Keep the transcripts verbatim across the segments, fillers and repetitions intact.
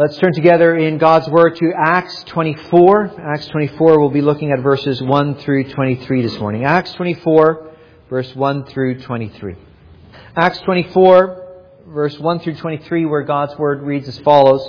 Let's turn together in God's Word to Acts twenty-four. Acts twenty-four, we'll be looking at verses one through twenty-three this morning. Acts twenty-four, verse one through twenty-three. Acts twenty-four, verse one through twenty-three, where God's Word reads as follows.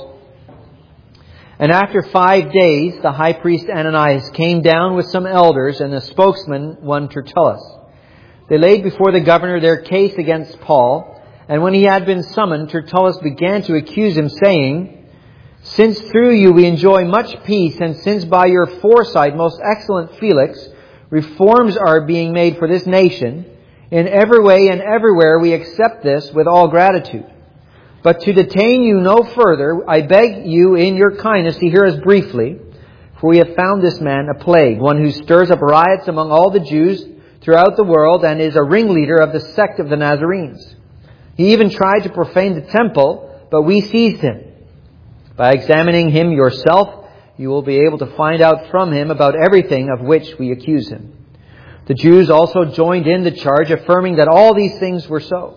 And after five days, the high priest Ananias came down with some elders and the spokesman, one Tertullus. They laid before the governor their case against Paul, and when he had been summoned, Tertullus began to accuse him, saying, Since through you we enjoy much peace, and since by your foresight, most excellent Felix, reforms are being made for this nation, in every way and everywhere we accept this with all gratitude. But to detain you no further, I beg you in your kindness to hear us briefly, for we have found this man a plague, one who stirs up riots among all the Jews throughout the world, and is a ringleader of the sect of the Nazarenes. He even tried to profane the temple, but we seized him. By examining him yourself, you will be able to find out from him about everything of which we accuse him. The Jews also joined in the charge, affirming that all these things were so.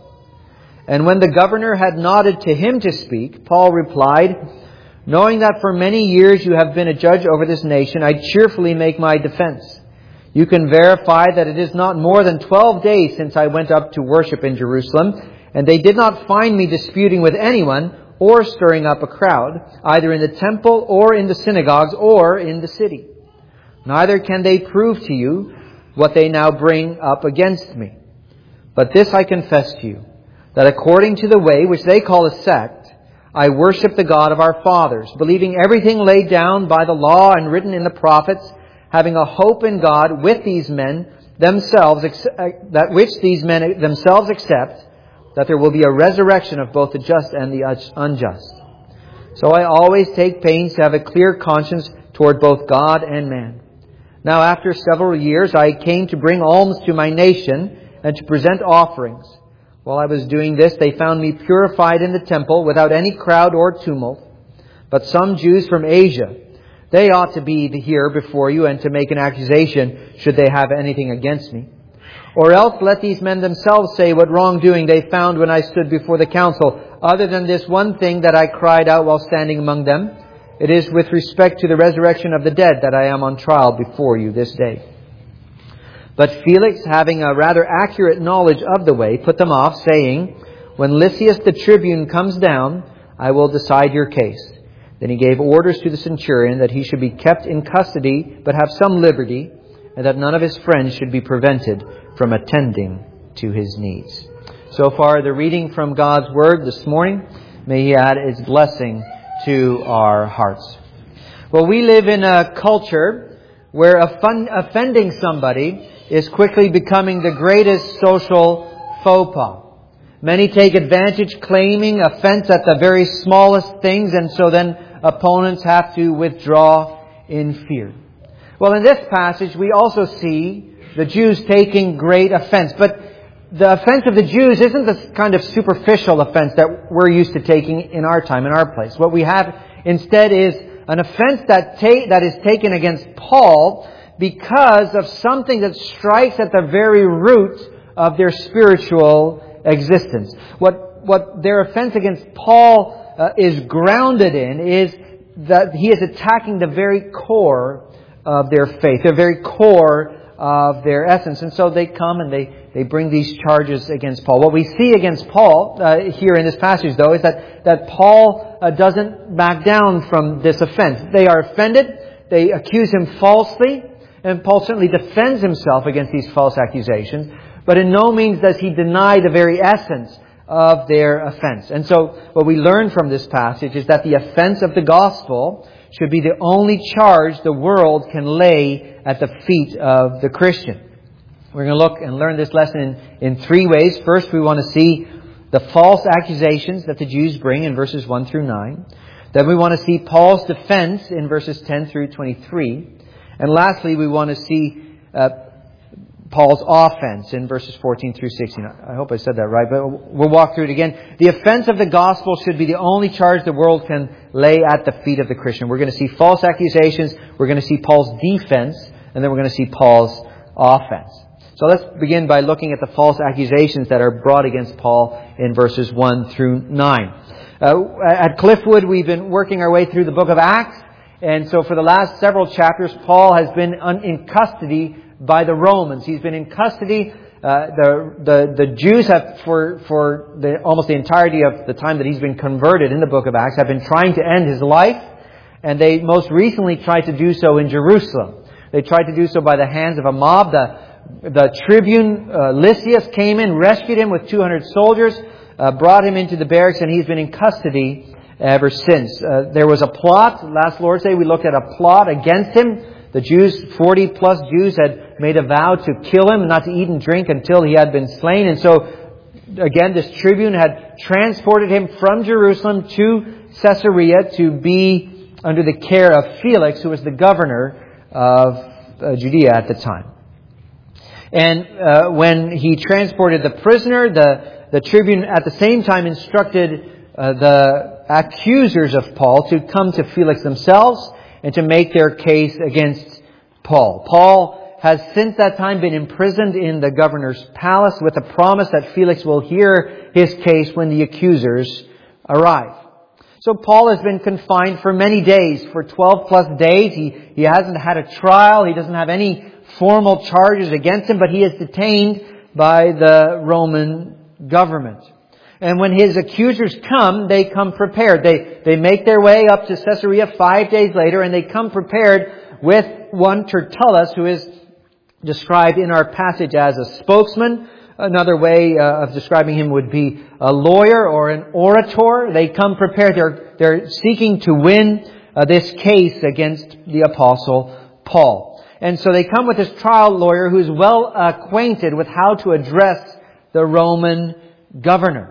And when the governor had nodded to him to speak, Paul replied, Knowing that for many years you have been a judge over this nation, I cheerfully make my defense. You can verify that it is not more than twelve days since I went up to worship in Jerusalem, and they did not find me disputing with anyone or stirring up a crowd, either in the temple or in the synagogues or in the city. Neither can they prove to you what they now bring up against me. But this I confess to you, that according to the way which they call a sect, I worship the God of our fathers, believing everything laid down by the law and written in the prophets, having a hope in God with these men themselves, that which these men themselves accept, that there will be a resurrection of both the just and the unjust. So I always take pains to have a clear conscience toward both God and man. Now after several years I came to bring alms to my nation and to present offerings. While I was doing this, they found me purified in the temple without any crowd or tumult. But some Jews from Asia, they ought to be here before you and to make an accusation should they have anything against me. Or else let these men themselves say what wrongdoing they found when I stood before the council, other than this one thing that I cried out while standing among them. It is with respect to the resurrection of the dead that I am on trial before you this day. But Felix, having a rather accurate knowledge of the way, put them off, saying, When Lysias the tribune comes down, I will decide your case. Then he gave orders to the centurion that he should be kept in custody, but have some liberty, and that none of his friends should be prevented from attending to his needs. So far, the reading from God's Word this morning. May He add His blessing to our hearts. Well, we live in a culture where offending somebody is quickly becoming the greatest social faux pas. Many take advantage, claiming offense at the very smallest things, and so then opponents have to withdraw in fear. Well, in this passage, we also see the Jews taking great offense. But the offense of the Jews isn't the kind of superficial offense that we're used to taking in our time, in our place. What we have instead is an offense that ta- that is taken against Paul because of something that strikes at the very root of their spiritual existence. What, what their offense against Paul uh, is grounded in is that he is attacking the very core of their faith, the very core of their essence. And so they come and they, they bring these charges against Paul. What we see against Paul uh, here in this passage, though, is that, that Paul uh, doesn't back down from this offense. They are offended. They accuse him falsely. And Paul certainly defends himself against these false accusations. But in no means does he deny the very essence of their offense. And so what we learn from this passage is that the offense of the gospel should be the only charge the world can lay at the feet of the Christian. We're going to look and learn this lesson in, in three ways. First, we want to see the false accusations that the Jews bring in verses one through nine. Then we want to see Paul's defense in verses ten through twenty-three. And lastly, we want to see uh, Paul's offense in verses fourteen through sixteen. I hope I said that right, but we'll walk through it again. The offense of the gospel should be the only charge the world can lay at the feet of the Christian. We're going to see false accusations, we're going to see Paul's defense, and then we're going to see Paul's offense. So let's begin by looking at the false accusations that are brought against Paul in verses one through nine. Uh, at Cliffwood, we've been working our way through the book of Acts. And so for the last several chapters, Paul has been in custody by the Romans. He's been in custody. Uh, the, the, the Jews have, for, for the, almost the entirety of the time that he's been converted in the book of Acts, have been trying to end his life. And they most recently tried to do so in Jerusalem. They tried to do so by the hands of a mob. The, the tribune, uh, Lysias, came in, rescued him with two hundred soldiers, uh, brought him into the barracks, and he's been in custody ever since. Uh, there was a plot. Last Lord's Day, we looked at a plot against him. The Jews, forty plus Jews, had made a vow to kill him, not to eat and drink until he had been slain. And so, again, this tribune had transported him from Jerusalem to Caesarea to be under the care of Felix, who was the governor of uh, Judea at the time. And uh, when he transported the prisoner, the, the tribune at the same time instructed uh, the accusers of Paul to come to Felix themselves and to make their case against Paul. Paul has since that time been imprisoned in the governor's palace with the promise that Felix will hear his case when the accusers arrive. So Paul has been confined for many days, for twelve plus days. He, he hasn't had a trial. He doesn't have any formal charges against him, but he is detained by the Roman government. And when his accusers come, they come prepared. They, they make their way up to Caesarea five days later, and they come prepared with one Tertullus, who is described in our passage as a spokesman. Another way uh, of describing him would be a lawyer or an orator. They come prepared. They're, they're seeking to win uh, this case against the Apostle Paul. And so they come with this trial lawyer who's well acquainted with how to address the Roman governor.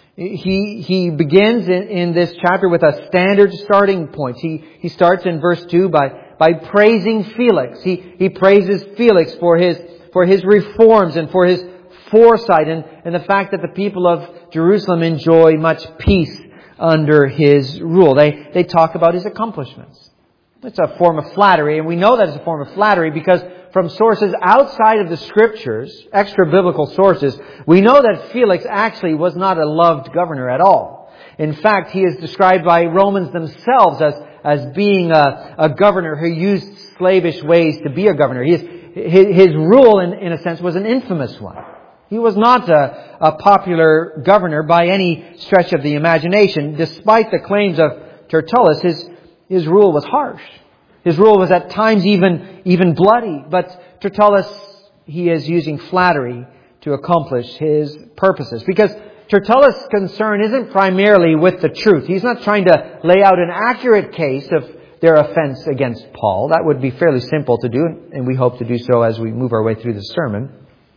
He he begins in, in this chapter with a standard starting point. He he starts in verse two by by praising Felix. He he praises Felix for his for his reforms and for his foresight and, and the fact that the people of Jerusalem enjoy much peace under his rule. They they talk about his accomplishments. It's a form of flattery, and we know that it's a form of flattery because from sources outside of the Scriptures, extra-biblical sources, we know that Felix actually was not a loved governor at all. In fact, he is described by Romans themselves as, as being a, a governor who used slavish ways to be a governor. His, his, his rule, in, in a sense, was an infamous one. He was not a, a popular governor by any stretch of the imagination. Despite the claims of Tertullus, his His rule was harsh. His rule was at times even, even bloody. But Tertullus, he is using flattery to accomplish his purposes. Because Tertullus' concern isn't primarily with the truth. He's not trying to lay out an accurate case of their offense against Paul. That would be fairly simple to do, and we hope to do so as we move our way through the sermon.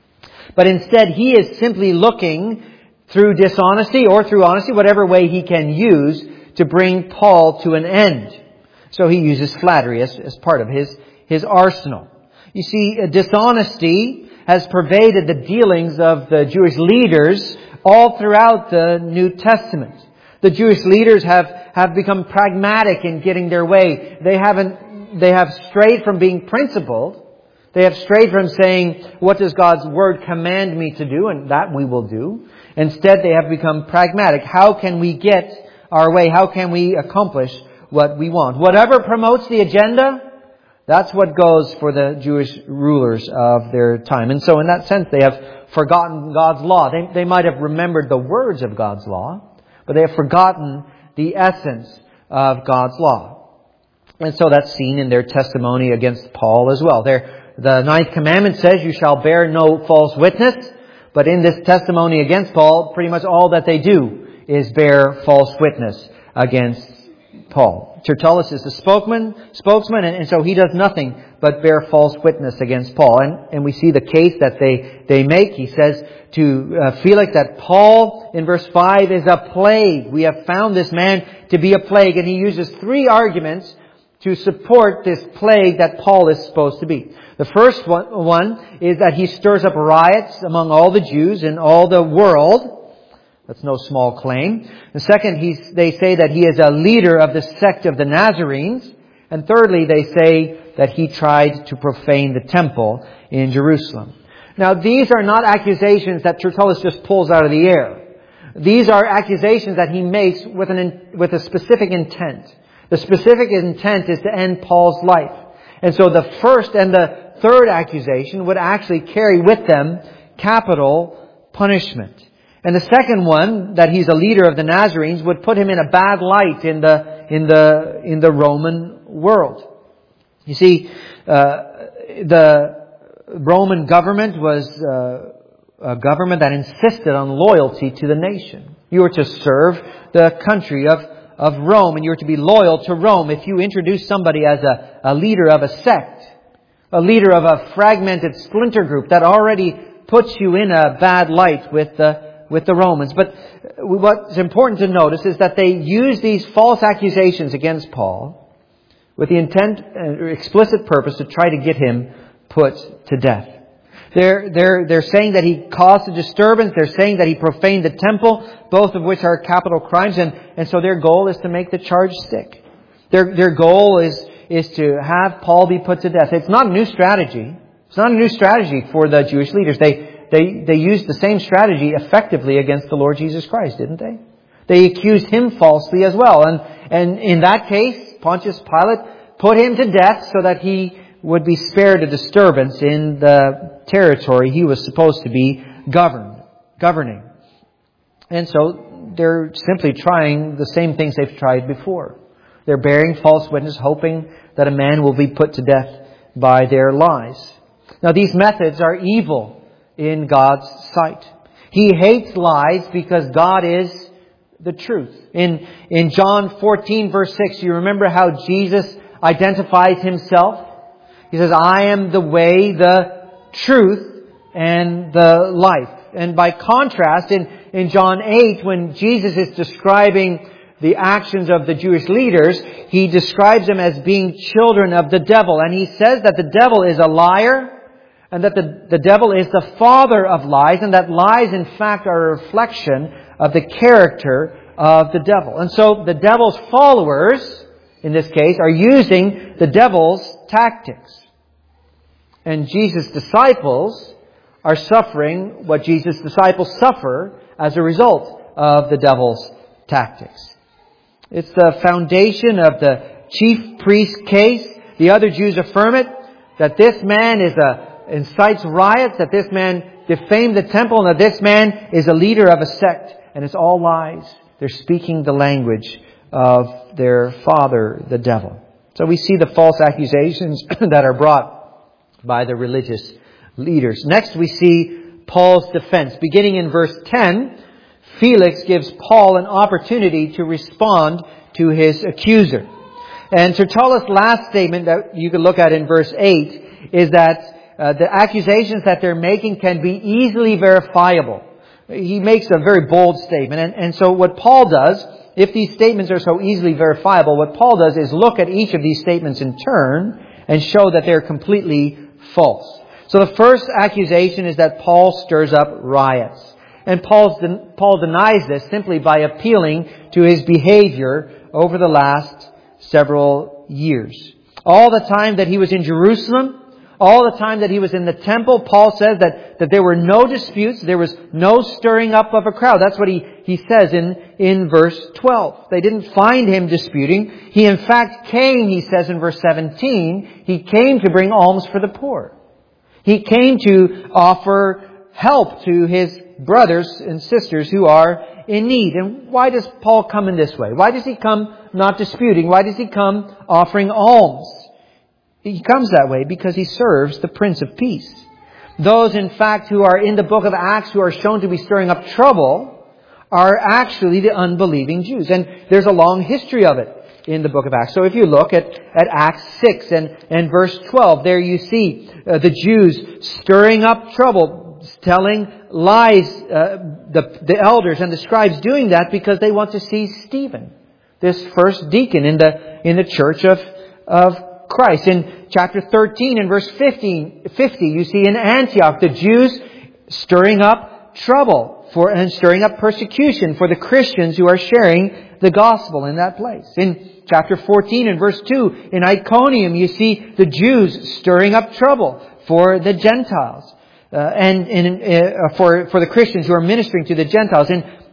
But instead, he is simply looking through dishonesty or through honesty, whatever way he can use, to bring Paul to an end. So he uses flattery as, as part of his, his arsenal. You see, dishonesty has pervaded the dealings of the Jewish leaders all throughout the New Testament. The Jewish leaders have, have become pragmatic in getting their way. They haven't, they have strayed from being principled. They have strayed from saying, what does God's Word command me to do? And that we will do. Instead, they have become pragmatic. How can we get our way? How can we accomplish what we want? Whatever promotes the agenda, that's what goes for the Jewish rulers of their time. And so in that sense, they have forgotten God's law. They, they might have remembered the words of God's law, but they have forgotten the essence of God's law. And so that's seen in their testimony against Paul as well. Their, the ninth commandment says, you shall bear no false witness. But in this testimony against Paul, pretty much all that they do is bear false witness against Paul. Tertullus is the spokesman, spokesman, and, and so he does nothing but bear false witness against Paul. And, and we see the case that they, they make. He says to uh, Felix that Paul, in verse five, is a plague. We have found this man to be a plague. And he uses three arguments to support this plague that Paul is supposed to be. The first one, one is that he stirs up riots among all the Jews in all the world. That's no small claim. The second, he's, they say that he is a leader of the sect of the Nazarenes. And thirdly, they say that he tried to profane the temple in Jerusalem. Now, these are not accusations that Tertullus just pulls out of the air. These are accusations that he makes with an with a specific intent. The specific intent is to end Paul's life. And so the first and the third accusation would actually carry with them capital punishment. And the second one, that he's a leader of the Nazarenes, would put him in a bad light in the in the in the Roman world. You see, uh, the Roman government was uh, a government that insisted on loyalty to the nation. You were to serve the country of of Rome, and you were to be loyal to Rome. If you introduce somebody as a, a leader of a sect, a leader of a fragmented splinter group, that already puts you in a bad light with the with the Romans. But what's important to notice is that they use these false accusations against Paul with the intent and explicit purpose to try to get him put to death. They're, they're, they're saying that he caused a disturbance. They're saying that he profaned the temple, both of which are capital crimes. And, and so their goal is to make the charge stick. Their, their goal is, is to have Paul be put to death. It's not a new strategy. It's not a new strategy for the Jewish leaders. They, they, they used the same strategy effectively against the Lord Jesus Christ, didn't they? They accused him falsely as well. And, and in that case, Pontius Pilate put him to death so that he would be spared a disturbance in the territory he was supposed to be governed, governing. And so they're simply trying the same things they've tried before. They're bearing false witness, hoping that a man will be put to death by their lies. Now, these methods are evil in God's sight. He hates lies because God is the truth. In, in John fourteen, verse six, you remember how Jesus identifies himself? He says, I am the way, the truth, and the life. And by contrast, in, in John eight, when Jesus is describing the actions of the Jewish leaders, he describes them as being children of the devil. And he says that the devil is a liar, and that the, the devil is the father of lies, and that lies, in fact, are a reflection of the character of the devil. And so the devil's followers, in this case, are using the devil's tactics. And Jesus' disciples are suffering what Jesus' disciples suffer as a result of the devil's tactics. It's the foundation of the chief priest case. The other Jews affirm it, that this man is a, incites riots, that this man defamed the temple, and that this man is a leader of a sect. And it's all lies. They're speaking the language of their father, the devil. So we see the false accusations that are brought by the religious leaders. Next, we see Paul's defense. Beginning in verse ten, Felix gives Paul an opportunity to respond to his accuser. And Tertullus' last statement that you can look at in verse eight is that uh, the accusations that they're making can be easily verifiable. He makes a very bold statement. And, and so what Paul does, if these statements are so easily verifiable, what Paul does is look at each of these statements in turn and show that they're completely false. So the first accusation is that Paul stirs up riots. And Paul's de- Paul denies this simply by appealing to his behavior over the last several years. All the time that he was in Jerusalem, all the time that he was in the temple, Paul says that, that there were no disputes, there was no stirring up of a crowd. That's what he, he says in, in verse twelve. They didn't find him disputing. He in fact came, he says in verse seventeen, he came to bring alms for the poor. He came to offer help to his brothers and sisters who are in need. And why does Paul come in this way? Why does he come not disputing? Why does he come offering alms? He comes that way because he serves the Prince of Peace. Those, in fact, who are in the book of Acts who are shown to be stirring up trouble are actually the unbelieving Jews. And there's a long history of it in the book of Acts. So if you look at, at Acts six and, and verse twelve, there you see uh, the Jews stirring up trouble, telling lies, uh, the, the elders and the scribes doing that because they want to see Stephen, this first deacon in the, in the church of, of Christ. In chapter thirteen and verse fifteen, fifty, you see in Antioch the Jews stirring up trouble for and stirring up persecution for the Christians who are sharing the gospel in that place. In chapter fourteen and verse two, in Iconium, you see the Jews stirring up trouble for the Gentiles uh, and, and uh, for for the Christians who are ministering to the Gentiles. In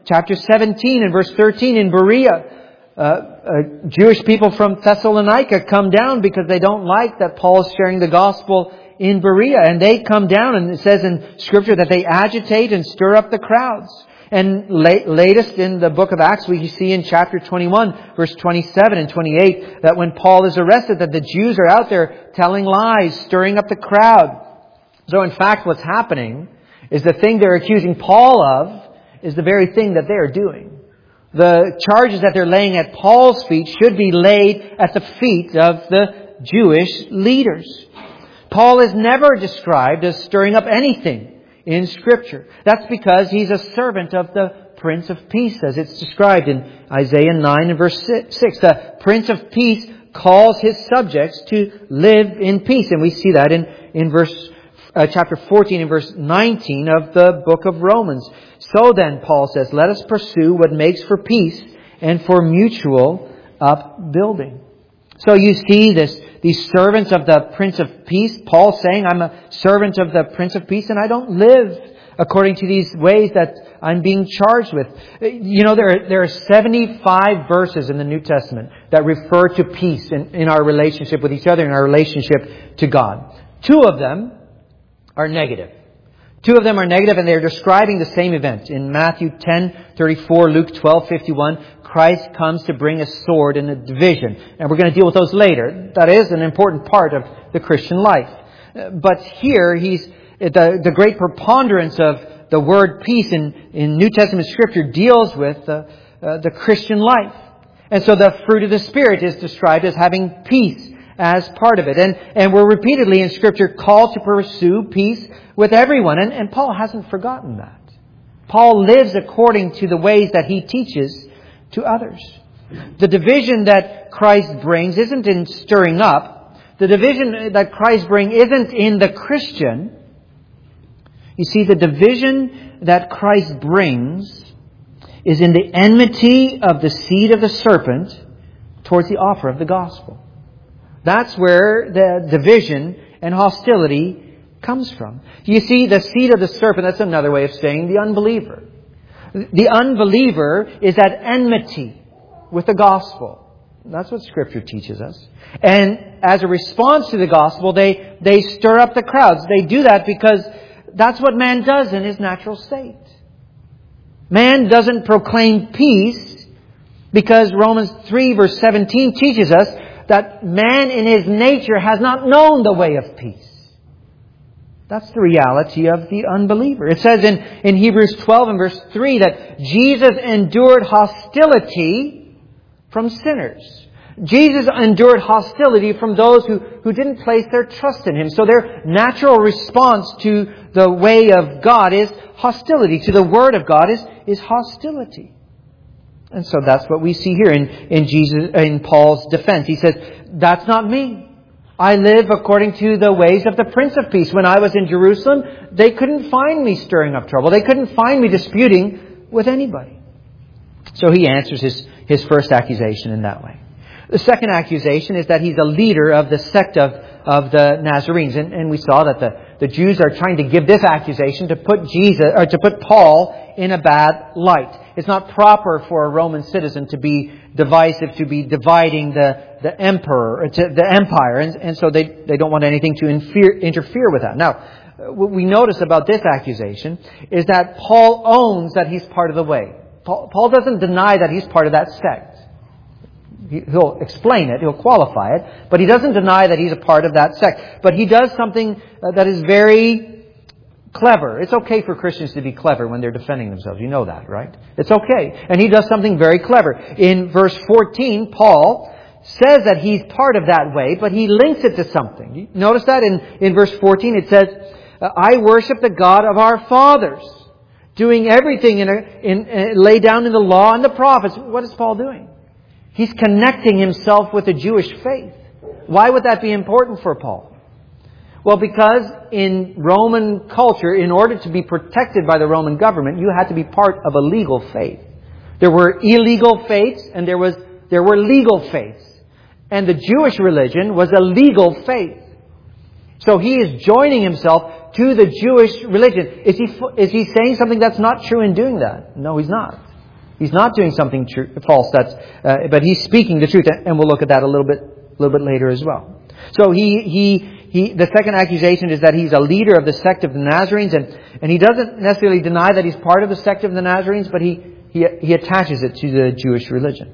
chapter seventeen and verse thirteen in Berea, uh, uh, Jewish people from Thessalonica come down because they don't like that Paul is sharing the gospel in Berea. And they come down, and it says in Scripture that they agitate and stir up the crowds. And late, latest in the book of Acts, we see in chapter twenty-one, verse twenty-seven and twenty-eight, that when Paul is arrested, that the Jews are out there telling lies, stirring up the crowd. So in fact, what's happening is the thing they're accusing Paul of is the very thing that they're doing. The charges that they're laying at Paul's feet should be laid at the feet of the Jewish leaders. Paul is never described as stirring up anything in Scripture. That's because he's a servant of the Prince of Peace, as it's described in Isaiah nine and verse six. The Prince of Peace calls his subjects to live in peace. And we see that in, in verse uh, chapter fourteen and verse nineteen of the book of Romans. So then, Paul says, let us pursue what makes for peace and for mutual upbuilding. So you see this, these servants of the Prince of Peace. Paul saying, I'm a servant of the Prince of Peace and I don't live according to these ways that I'm being charged with. You know, there are, there are seventy-five verses in the New Testament that refer to peace in, in our relationship with each other, in our relationship to God. Two of them are negative. Two of them are negative, and they're describing the same event. In Matthew ten thirty-four, Luke twelve fifty-one, Christ comes to bring a sword and a division. And we're going to deal with those later. That is an important part of the Christian life. But here, he's the, the great preponderance of the word peace in, in New Testament Scripture deals with the, uh, the Christian life. And so the fruit of the Spirit is described as having peace as part of it. And, and we're repeatedly in Scripture called to pursue peace with everyone. And, and Paul hasn't forgotten that. Paul lives according to the ways that he teaches to others. The division that Christ brings isn't in stirring up. The division that Christ brings isn't in the Christian. You see, the division that Christ brings is in the enmity of the seed of the serpent towards the offer of the gospel. That's where the division and hostility comes from. You see, the seed of the serpent, that's another way of saying the unbeliever. The unbeliever is at enmity with the gospel. That's what Scripture teaches us. And as a response to the gospel, they, they stir up the crowds. They do that because that's what man does in his natural state. Man doesn't proclaim peace because Romans three verse seventeen teaches us that man in his nature has not known the way of peace. That's the reality of the unbeliever. It says in, in Hebrews twelve and verse three that Jesus endured hostility from sinners. Jesus endured hostility from those who, who didn't place their trust in Him. So their natural response to the way of God is hostility. To the Word of God is, is hostility. And so that's what we see here in, in Jesus, in Paul's defense. He says, that's not me. I live according to the ways of the Prince of Peace. When I was in Jerusalem, they couldn't find me stirring up trouble. They couldn't find me disputing with anybody. So he answers his, his first accusation in that way. The second accusation is that he's a leader of the sect of, of the Nazarenes. And, and we saw that the, the Jews are trying to give this accusation to put Jesus, or to put Paul in a bad light. It's not proper for a Roman citizen to be divisive, to be dividing the, the emperor, to the empire. And, and so they, they don't want anything to interfere, interfere with that. Now, what we notice about this accusation is that Paul owns that he's part of the way. Paul, Paul doesn't deny that he's part of that sect. He'll explain it, he'll qualify it, but he doesn't deny that he's a part of that sect. But he does something that is very clever. It's okay for Christians to be clever when they're defending themselves. You know that, right? It's okay. And he does something very clever. In verse fourteen, Paul says that he's part of that way, but he links it to something. You notice that in, in verse fourteen it says, I worship the God of our fathers, doing everything in, a, in, in laid down in the law and the prophets. What is Paul doing? He's connecting himself with the Jewish faith. Why would that be important for Paul? Well, because in Roman culture, in order to be protected by the Roman government, you had to be part of a legal faith. There were illegal faiths and there was there were legal faiths. And the Jewish religion was a legal faith. So he is joining himself to the Jewish religion. Is he, is he saying something that's not true in doing that? No, he's not. He's not doing something true, false. That's, uh, but he's speaking the truth, and we'll look at that a little bit, a little bit later as well. So he, he, he. The second accusation is that he's a leader of the sect of the Nazarenes, and, and he doesn't necessarily deny that he's part of the sect of the Nazarenes, but he, he, he attaches it to the Jewish religion,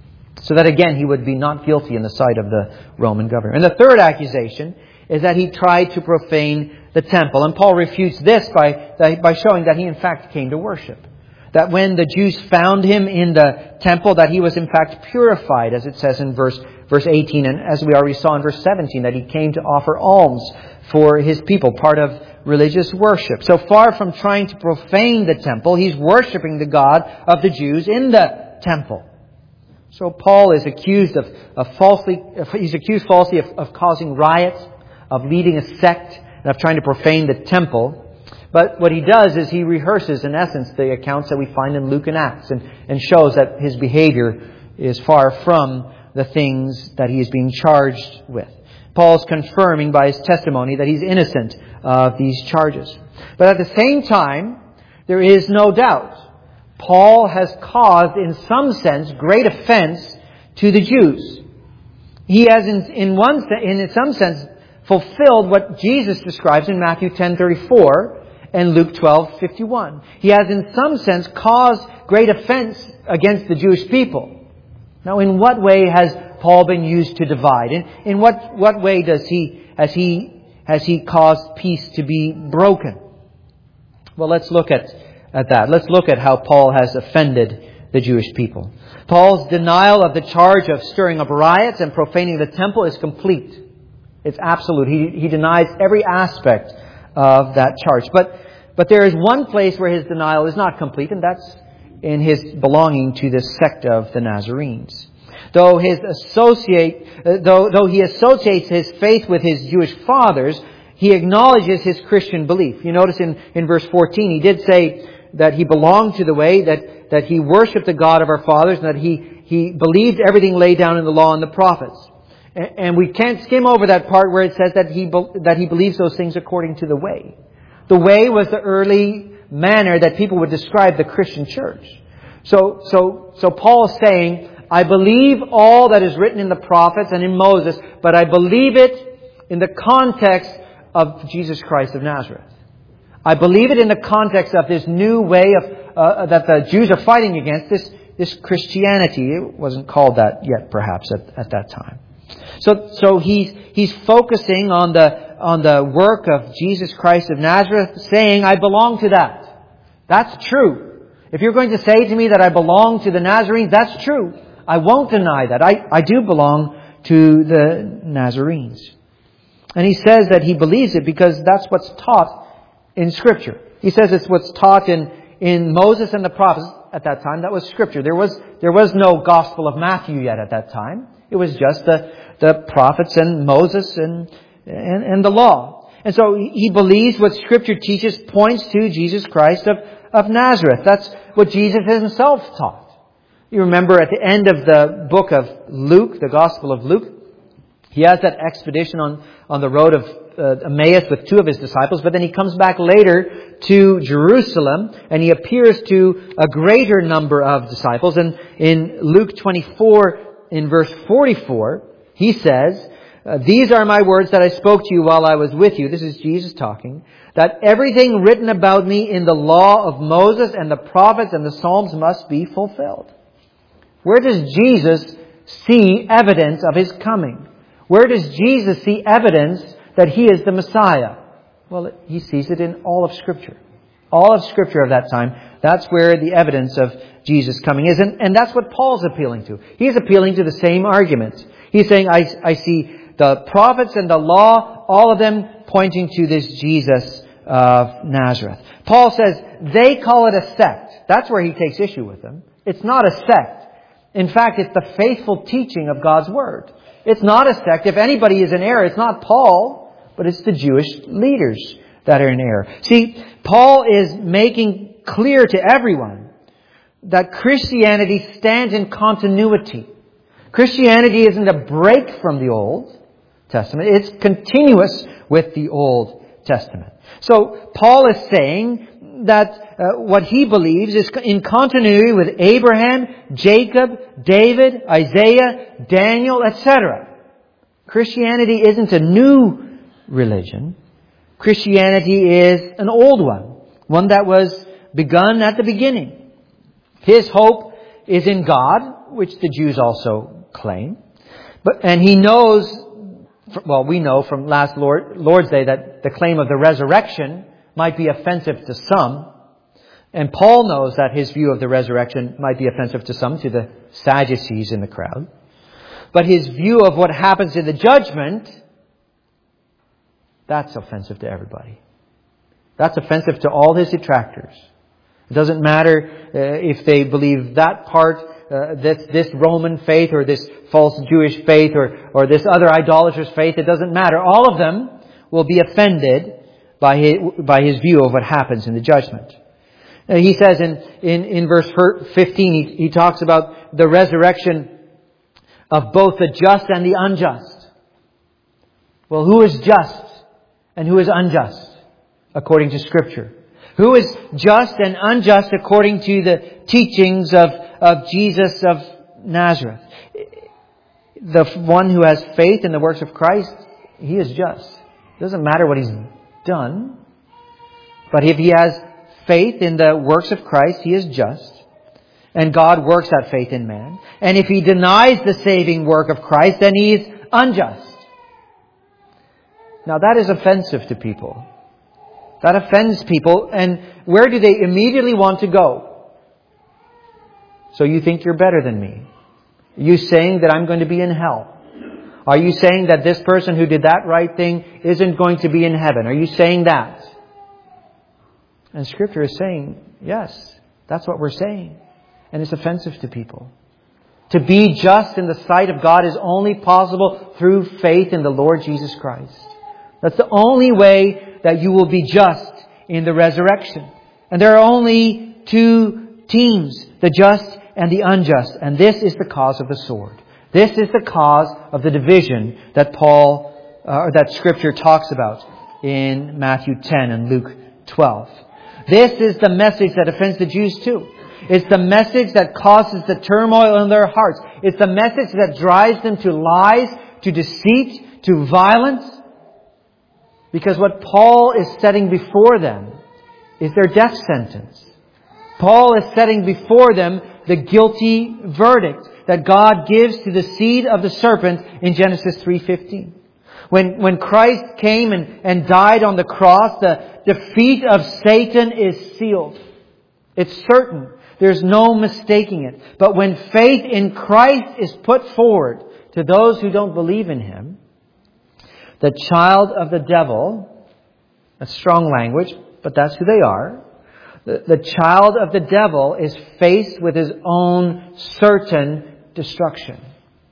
so that again he would be not guilty in the sight of the Roman governor. And the third accusation is that he tried to profane the temple, and Paul refutes this by by showing that he in fact came to worship. That when the Jews found him in the temple, that he was in fact purified, as it says in verse verse eighteen, and as we already saw in verse seventeen, that he came to offer alms for his people, part of religious worship. So far from trying to profane the temple, he's worshiping the God of the Jews in the temple. So Paul is accused of, of falsely, he's accused falsely of, of causing riots, of leading a sect, and of trying to profane the temple. But what he does is he rehearses, in essence, the accounts that we find in Luke and Acts, and, and shows that his behavior is far from the things that he is being charged with. Paul's confirming by his testimony that he's innocent of these charges. But at the same time, there is no doubt Paul has caused, in some sense, great offense to the Jews. He has, in, in one, in some sense, fulfilled what Jesus describes in Matthew ten thirty-four and Luke twelve fifty-one. He has, in some sense, caused great offense against the Jewish people. Now, in what way has Paul been used to divide? In, in what, what way does he has he has he caused peace to be broken? Well, let's look at, at that. Let's look at how Paul has offended the Jewish people. Paul's denial of the charge of stirring up riots and profaning the temple is complete. It's absolute. He, he denies every aspect of that charge. But, but there is one place where his denial is not complete, and that's in his belonging to the sect of the Nazarenes. Though his associate, uh, though, though he associates his faith with his Jewish fathers, he acknowledges his Christian belief. You notice in, in verse fourteen, he did say that he belonged to the way, that, that he worshipped the God of our fathers, and that he, he believed everything laid down in the law and the prophets. And we can't skim over that part where it says that he that he believes those things according to the way. The way was the early manner that people would describe the Christian church. So, so, so Paul is saying, I believe all that is written in the prophets and in Moses, but I believe it in the context of Jesus Christ of Nazareth. I believe it in the context of this new way of uh, that the Jews are fighting against, this this Christianity. It wasn't called that yet, perhaps, at, at that time. So, so he's, he's focusing on the, on the work of Jesus Christ of Nazareth, saying, I belong to that. That's true. If you're going to say to me that I belong to the Nazarenes, that's true. I won't deny that. I, I do belong to the Nazarenes. And he says that he believes it because that's what's taught in Scripture. He says it's what's taught in, in Moses and the prophets at that time. That was Scripture. There was, there was no Gospel of Matthew yet at that time. It was just the, the prophets and Moses and, and, and the law. And so he believes what Scripture teaches points to Jesus Christ of, of Nazareth. That's what Jesus himself taught. You remember at the end of the book of Luke, the Gospel of Luke, he has that expedition on, on the road of uh, Emmaus with two of his disciples, but then he comes back later to Jerusalem and he appears to a greater number of disciples. And in Luke twenty-four, in verse forty-four, he says, these are my words that I spoke to you while I was with you. This is Jesus talking. That everything written about me in the law of Moses and the prophets and the Psalms must be fulfilled. Where does Jesus see evidence of his coming? Where does Jesus see evidence that he is the Messiah? Well, he sees it in all of Scripture. All of Scripture of that time. That's where the evidence of Jesus coming is. And, and that's what Paul's appealing to. He's appealing to the same arguments. He's saying, I, I see the prophets and the law, all of them pointing to this Jesus of Nazareth. Paul says they call it a sect. That's where he takes issue with them. It's not a sect. In fact, it's the faithful teaching of God's Word. It's not a sect. If anybody is in error, it's not Paul, but it's the Jewish leaders that are in error. See, Paul is making clear to everyone that Christianity stands in continuity. Christianity isn't a break from the Old Testament. It's continuous with the Old Testament. So Paul is saying that uh, what he believes is in continuity with Abraham, Jacob, David, Isaiah, Daniel, et cetera. Christianity isn't a new religion. Christianity is an old one. One that was begun at the beginning. His hope is in God, which the Jews also claim. But and he knows, well, we know from last Lord, Lord's Day that the claim of the resurrection might be offensive to some. And Paul knows that his view of the resurrection might be offensive to some, to the Sadducees in the crowd. But his view of what happens in the judgment, that's offensive to everybody. That's offensive to all his detractors. It doesn't matter uh, if they believe that part, uh, this, this Roman faith or this false Jewish faith or, or this other idolatrous faith. It doesn't matter. All of them will be offended by his, by his view of what happens in the judgment. Uh, he says in, in, in verse fifteen, he, he talks about the resurrection of both the just and the unjust. Well, who is just and who is unjust according to Scripture? Who is just and unjust according to the teachings of, of Jesus of Nazareth? The one who has faith in the works of Christ, he is just. It doesn't matter what he's done. But if he has faith in the works of Christ, he is just. And God works that faith in man. And if he denies the saving work of Christ, then he is unjust. Now that is offensive to people. That offends people. And where do they immediately want to go? So you think you're better than me? Are you saying that I'm going to be in hell? Are you saying that this person who did that right thing isn't going to be in heaven? Are you saying that? And Scripture is saying, yes, that's what we're saying. And it's offensive to people. To be just in the sight of God is only possible through faith in the Lord Jesus Christ. That's the only way that you will be just in the resurrection. And there are only two teams, the just and the unjust. And this is the cause of the sword. This is the cause of the division that Paul, uh, or that Scripture talks about in Matthew ten and Luke twelve. This is the message that offends the Jews too. It's the message that causes the turmoil in their hearts. It's the message that drives them to lies, to deceit, to violence. Because what Paul is setting before them is their death sentence. Paul is setting before them the guilty verdict that God gives to the seed of the serpent in Genesis three fifteen. When, when Christ came and, and died on the cross, the defeat of Satan is sealed. It's certain. There's no mistaking it. But when faith in Christ is put forward to those who don't believe in Him, the child of the devil, that's strong language, but that's who they are. The, the child of the devil is faced with his own certain destruction.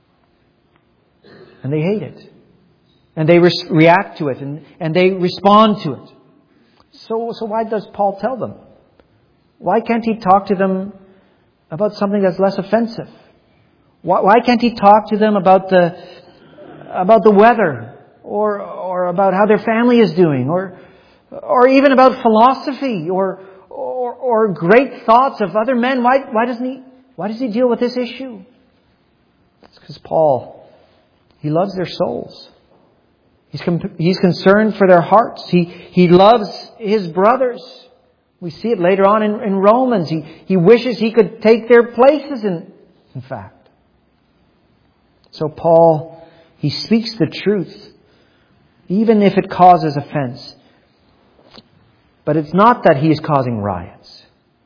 And they hate it. And they re- react to it. And, and they respond to it. So, so why does Paul tell them? Why can't he talk to them about something that's less offensive? Why, why can't he talk to them about the, about the weather? Or, or about how their family is doing? Or, or even about philosophy? Or, or, or great thoughts of other men? Why, why doesn't he, why does he deal with this issue? It's because Paul, he loves their souls. He's, he's concerned for their hearts. He, he loves his brothers. We see it later on in, in Romans. He, he wishes he could take their places, in, in fact. So Paul, he speaks the truth, even if it causes offense. But it's not that he is causing riots.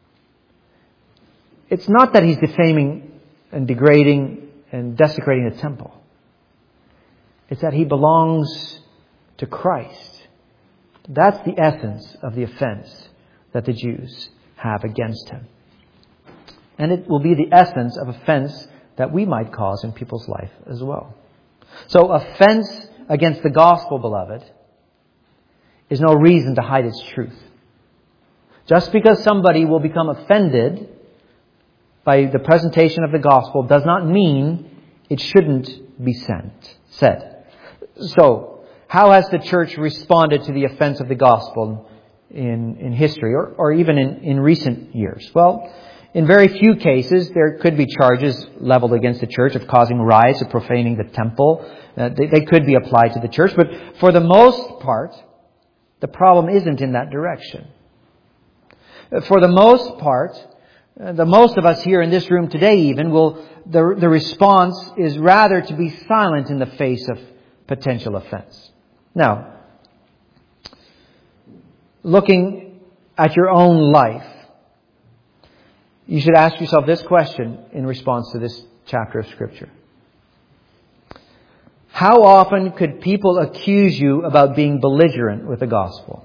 It's not that he's defaming and degrading and desecrating the temple. It's that he belongs to Christ. That's the essence of the offense that the Jews have against him. And it will be the essence of offense that we might cause in people's life as well. So offense against the gospel, beloved, is no reason to hide its truth. Just because somebody will become offended by the presentation of the gospel does not mean it shouldn't be sent, said. So, how has the church responded to the offense of the gospel in, in history or, or even in, in recent years? Well, in very few cases, there could be charges leveled against the church of causing riots, of profaning the temple. Uh, they, they could be applied to the church. But for the most part, the problem isn't in that direction. For the most part, uh, the most of us here in this room today even, will the, the response is rather to be silent in the face of potential offense. Now, looking at your own life, you should ask yourself this question in response to this chapter of Scripture. How often could people accuse you about being belligerent with the gospel?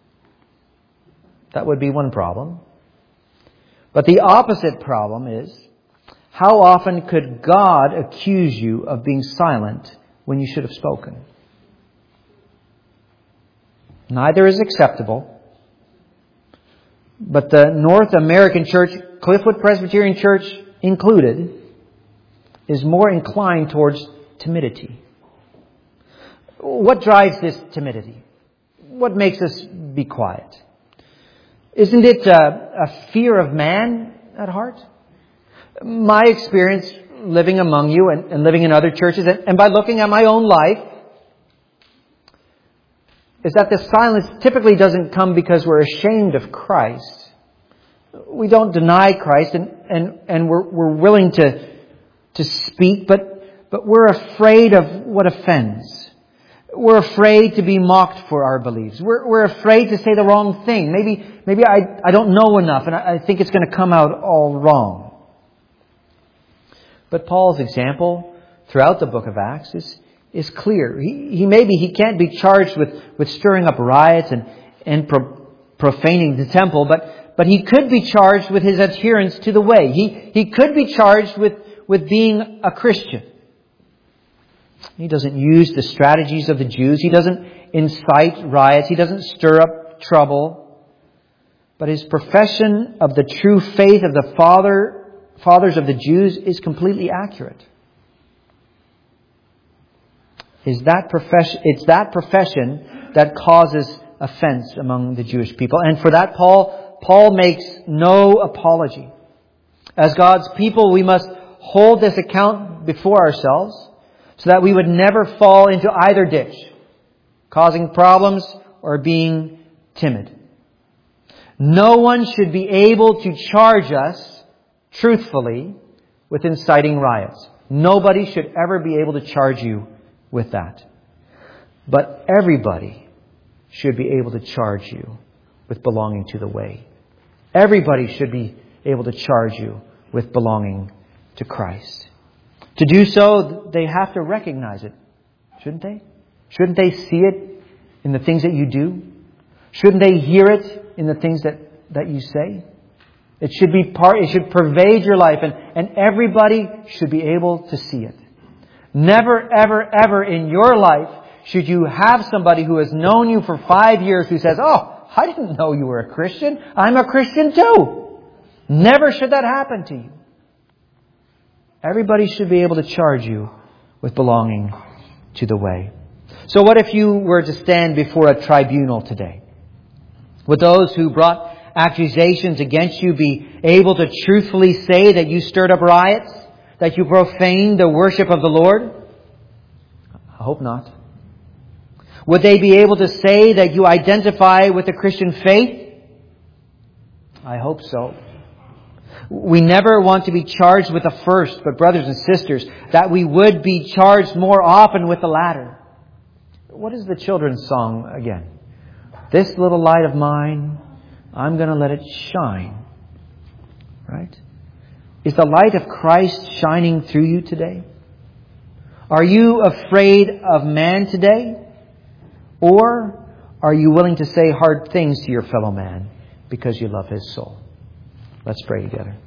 That would be one problem. But the opposite problem is, how often could God accuse you of being silent when you should have spoken? Neither is acceptable. But the North American church, Cliffwood Presbyterian Church included, is more inclined towards timidity. What drives this timidity? What makes us be quiet? Isn't it a, a fear of man at heart? My experience living among you and, and living in other churches, and, and by looking at my own life, is that the silence typically doesn't come because we're ashamed of Christ. We don't deny Christ, and, and, and we're, we're willing to, to speak, but, but we're afraid of what offends. We're afraid to be mocked for our beliefs. We're, we're afraid to say the wrong thing. Maybe, maybe I, I don't know enough, and I, I think it's going to come out all wrong. But Paul's example throughout the book of Acts is, is clear. He, he maybe he can't be charged with, with stirring up riots and, and pro, profaning the temple, but, but he could be charged with his adherence to the way. He, he could be charged with, with being a Christian. He doesn't use the strategies of the Jews. He doesn't incite riots. He doesn't stir up trouble. But his profession of the true faith of the father, fathers of the Jews is completely accurate. Is that profession, it's that profession that causes offense among the Jewish people. And for that, Paul, Paul makes no apology. As God's people, we must hold this account before ourselves, so that we would never fall into either ditch, causing problems or being timid. No one should be able to charge us truthfully with inciting riots. Nobody should ever be able to charge you with that. But everybody should be able to charge you with belonging to the way. Everybody should be able to charge you with belonging to Christ. To do so, they have to recognize it, shouldn't they? Shouldn't they see it in the things that you do? Shouldn't they hear it in the things that, that you say? It should be part, it should pervade your life, and, and everybody should be able to see it. Never, ever, ever in your life should you have somebody who has known you for five years who says, "Oh, I didn't know you were a Christian. I'm a Christian too." Never should that happen to you. Everybody should be able to charge you with belonging to the way. So what if you were to stand before a tribunal today? Would those who brought accusations against you be able to truthfully say that you stirred up riots? That you profaned the worship of the Lord? I hope not. Would they be able to say that you identify with the Christian faith? I hope so. We never want to be charged with the first, but brothers and sisters, that we would be charged more often with the latter. What is the children's song again? This little light of mine, I'm going to let it shine. Right? Is the light of Christ shining through you today? Are you afraid of man today? Or are you willing to say hard things to your fellow man because you love his soul? Let's pray together.